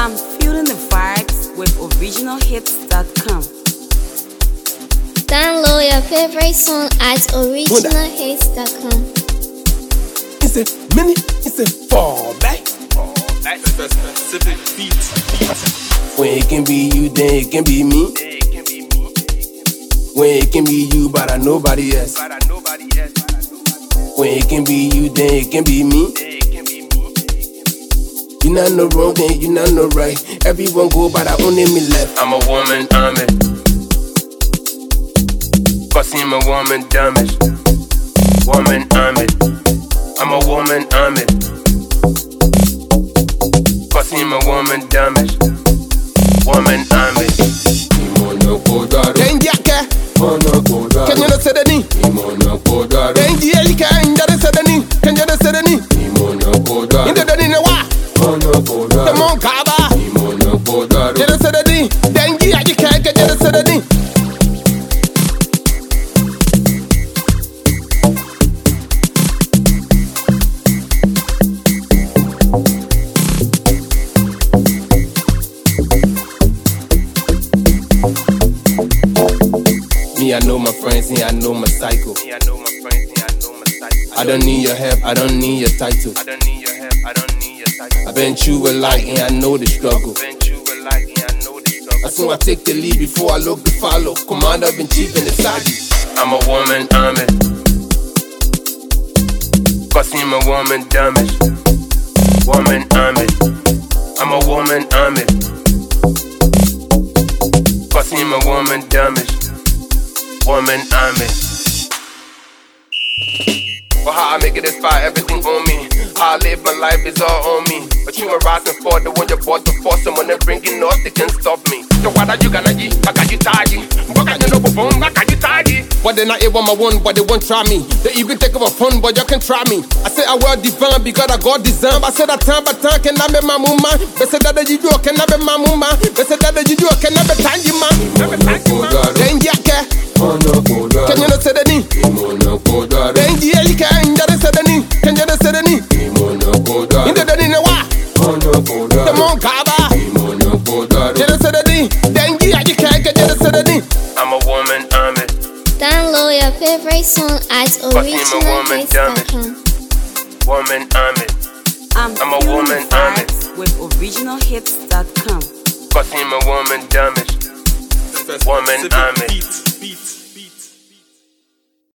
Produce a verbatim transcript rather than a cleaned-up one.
I'm feeling the vibes with original hits dot com. Download your favorite song at original hits dot com. It's a mini, it's a fall back. Fall back. Specific beats. When it can be you, then it can be me. It can be me. When it can be you, but I nobody else. But I nobody else. When it can be you, then it can be me. It can be me. You not no wrong, then you not no right. Everyone go, but I only me left. I'm a woman, I'm it. Cause I'm a woman, damage. Woman, I'm it. I'm a woman, I'm it. Cause I'm a woman, damage. Woman, I'm it. Dengi ake, Kenya no sedeni. Dengi elike, injade sedeni. Kenya no sedeni. Inde doni ne wa. Temon kaba. Kenya sedeni. Dengi ake, Kenya no sedeni. Me, I know my friends, and I know my cycle. Me, I know my friends, and I know my cycle. I don't need your help, I don't need your title. I don't need your help, I don't need your title. I've been through a lot, and I know the struggle. Been through a lot, and I know the struggle. I soon I take the lead before I look to follow. Commander in chief in the sergeant. I'm a woman, I'm it. Cause I'm a woman, damage. Woman, I'm it. I'm a woman, I'm it. Cause I'm a woman, damage. Woman, I'm it. But how I make it is fire, everything on me. How I live my life is all on me. But you are rising for the one you bought to force someone to bring it north, they can't stop me. So why are you gonna eat? I got you tidy. What can you know for phone? I got you tidy. But they not able my one, but they won't try me. They even take over fun, but you can try me. I say I wear divine because I got design. I said that time by time can I be my mama. They said that you do can I be my mama. They said that you do can I be tangy man. Then yeah, Kenya no sedeni. Dengi elike injade sedeni. Kenya no sedeni. Inde doni ne wa. Temon kaba. Kenya sedeni. Dengi elike Kenya no sedeni. I'm a woman, I'm it. Download your favorite song at original hits dot com. Woman, I'm it. I'm, I'm a feeling woman, the I'm it. vibes with original hits dot com. Cause I'm a woman, damage. Woman, I'm it. Beats. Beats.